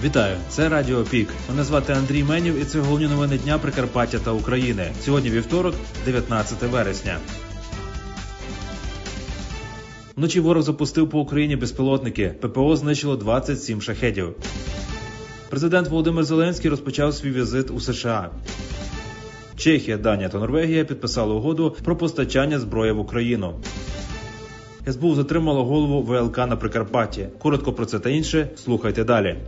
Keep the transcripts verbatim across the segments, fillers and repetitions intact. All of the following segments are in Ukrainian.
Вітаю, це Радіо Пік. Мене звати Андрій Менів і це головні новини дня Прикарпаття та України. Сьогодні вівторок, дев'ятнадцяте вересня. Вночі ворог запустив по Україні безпілотники. ППО знищило двадцять сім шахедів. Президент Володимир Зеленський розпочав свій візит у США. Чехія, Данія та Норвегія підписали угоду про постачання зброї в Україну. ес бе у затримало голову ве ел ка на Прикарпатті. Коротко про це та інше слухайте далі.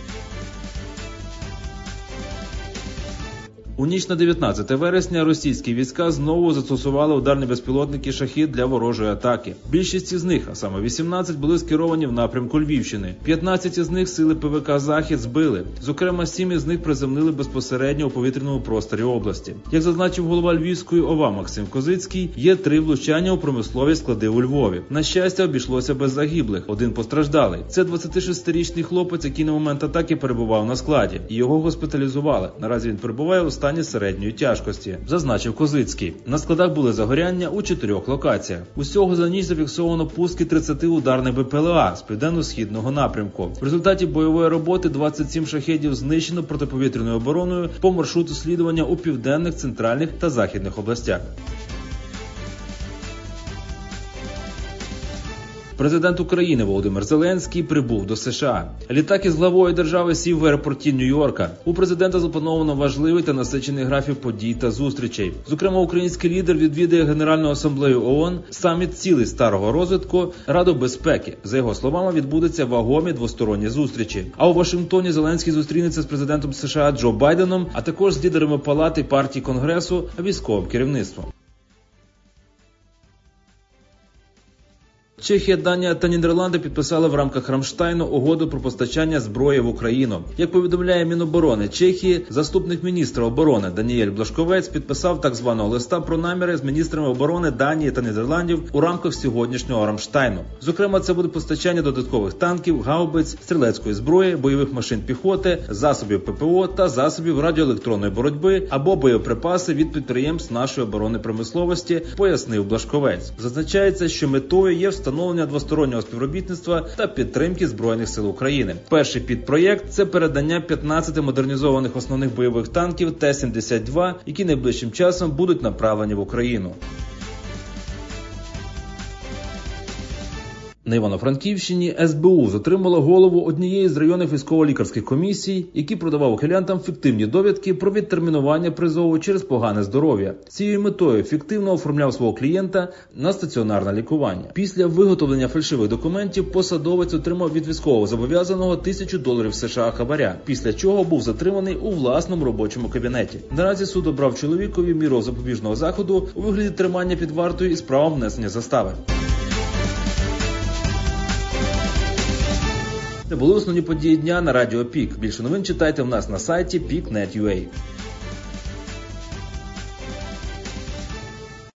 У ніч на дев'ятнадцяте вересня російські війська знову застосували ударні безпілотники «Шахід» для ворожої атаки. Більшість із них, а саме вісімнадцять, були скеровані в напрямку Львівщини. п'ятнадцять із них сили пе ве ка «Захід» збили. Зокрема, сім із них приземлили безпосередньо у повітряному просторі області. Як зазначив голова Львівської о ва Максим Козицький, є три влучання у промислові склади у Львові. На щастя, обійшлося без загиблих. Один постраждалий. Це двадцятишестирічний хлопець, який на момент атаки перебував на складі. І його госпіталізували. Наразі він перебуває у стані середньої тяжкості, зазначив Козицький. На складах були загоряння у чотирьох локаціях. Усього за ніч зафіксовано пуски тридцяти ударних бе пе ел а з південно-східного напрямку. В результаті бойової роботи двадцять сім шахедів знищено протиповітряною обороною по маршруту слідування у південних, центральних та західних областях. Президент України Володимир Зеленський прибув до США. Літак із главою держави сів в аеропорті Нью-Йорка. У президента заплановано важливий та насичений графік подій та зустрічей. Зокрема, український лідер відвідає Генеральну асамблею о о ен, саміт цілей старого розвитку, Раду безпеки. За його словами, відбудуться вагомі двосторонні зустрічі. А у Вашингтоні Зеленський зустрінеться з президентом США Джо Байденом, а також з лідерами палати партій Конгресу, військовим керівництвом. Чехія, Данія та Нідерланди підписали в рамках Рамштайну угоду про постачання зброї в Україну. Як повідомляє Міноборони Чехії, заступник міністра оборони Даніель Блашковець підписав так званого листа про наміри з міністрами оборони Данії та Нідерландів у рамках сьогоднішнього Рамштайну. Зокрема, це буде постачання додаткових танків, гаубиць, стрілецької зброї, бойових машин піхоти, засобів пе пе о та засобів радіоелектронної боротьби або боєприпаси від підприємств нашої оборонної промисловості, пояснив Блашковець. Зазначається, що метою є встановлення встановлення двостороннього співробітництва та підтримки Збройних сил України. Перший підпроєкт – це передання п'ятнадцяти модернізованих основних бойових танків Т сімдесят два, які найближчим часом будуть направлені в Україну. На Івано-Франківщині ес бе у затримало голову однієї з районних військово-лікарських комісій, який продавав ухилянтам фіктивні довідки про відтермінування призову через погане здоров'я. Цією метою фіктивно оформляв свого клієнта на стаціонарне лікування. Після виготовлення фальшивих документів посадовець отримав від військовозобов'язаного тисячу доларів США хабаря, після чого був затриманий у власному робочому кабінеті. Наразі суд обрав чоловікові міру запобіжного заходу у вигляді тримання під вартою із правом внесення застави. Це були основні події дня на Радіо Пік. Більше новин читайте в нас на сайті пік крапка нет крапка ю а.